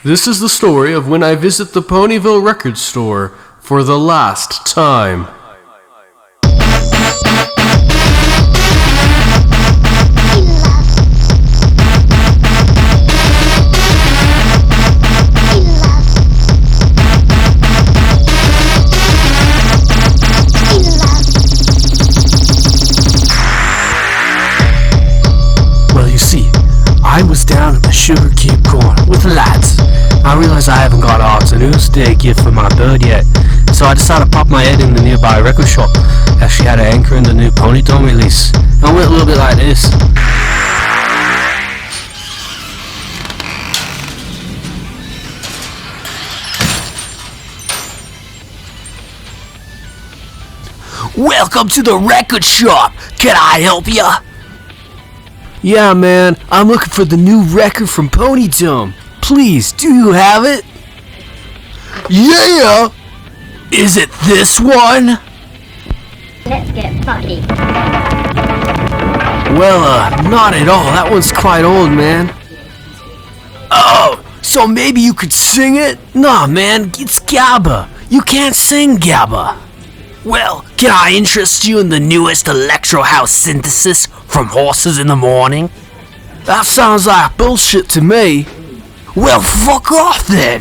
This is the story of when I visit the Ponyville record store for the last time. I was down at the Sugar Cube corner with the lads. I realised I haven't got Art's news day gift for my bird yet, so I decided to pop my head in the nearby record shop as she had an anchor in the new Ponytone release. I went a little bit like this. Welcome to the record shop. Can I help ya? Yeah, man, I'm looking for the new record from Ponytone. Please, do you have it? Yeah! Is it this one? Let's get funky. Well, not at all. That one's quite old, man. Oh, so maybe you could sing it? Nah, man, it's GABA. You can't sing GABA. Well, can I interest you in the newest electro house synthesis from Horses in the Morning? That sounds like bullshit to me. Well, fuck off then!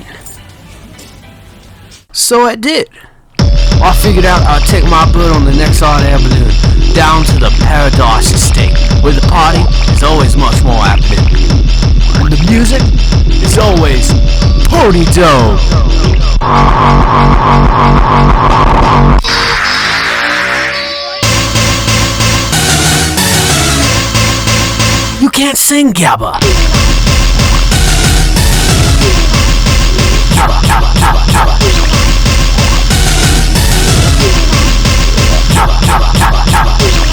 So I did. I figured out I'd take my bird on the next hot air balloon down to the Paradise Estate, where the party is always much more happening. And the music is always Ponytone. You can't sing GABA. GABA, GABA, GABA, GABA. GABA, GABA, GABA, GABA.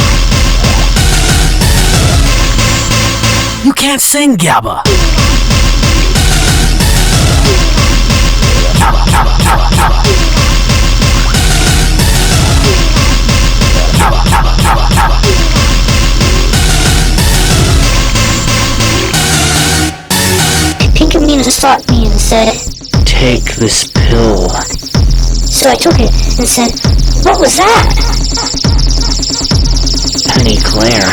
You can't sing GABA. GABA, GABA, GABA, GABA. GABA, GABA, GABA, GABA. Pinkamena stopped me and said, "Take this pill." So I took it and said, "What was that?" Penny Claire.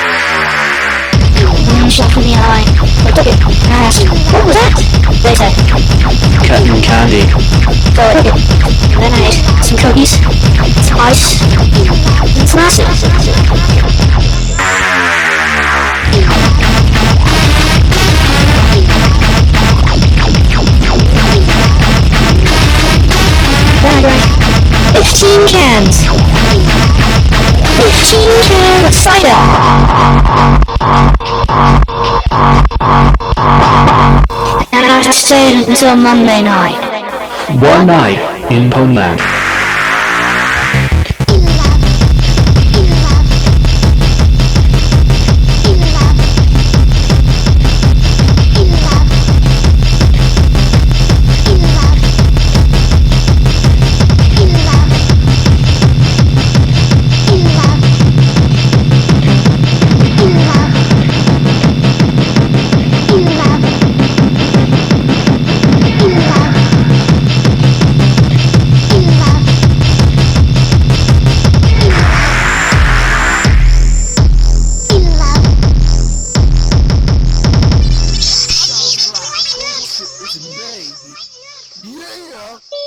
One shot from the eye. I took it and I asked, "What was that?" They said, Cotton candy. "Go ahead." And then I ate some cookies, some ice, and some acid. Then I drank 15 cans. 15 cans of cider. And I stayed until Monday night. One night in Poneland. Yeah!